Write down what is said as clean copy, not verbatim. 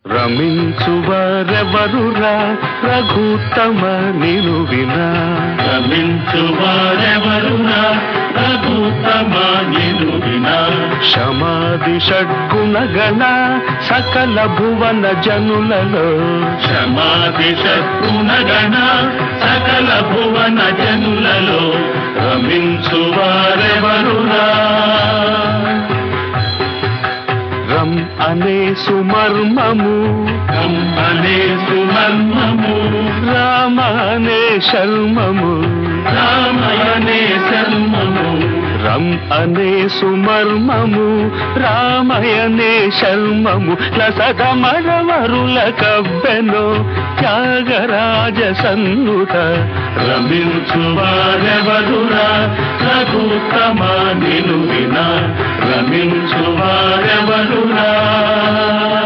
రమించువారెవరురా రఘుత్తమ నిను వినా రమించువారెవరురా రఘుత్తమ నిను వినా క్షమాది షడ్గుణగణ సకల భువన జనులలో క్షమాది షడ్గుణగణ సకల భువన జనులలో రమించువారెవరురా రం అనే సుమర్మము రం అనే సుమర్మము రామ అనే శర్మము రామయనే శర్మము రం అనే సుమర్మము రామయనే శర్మము లసదమరవరుల కవ్వెను త్యాగరాజ సన్నుత రమించువారెవరురా రఘుత్తమ నిను వినా రమించువారెవరురా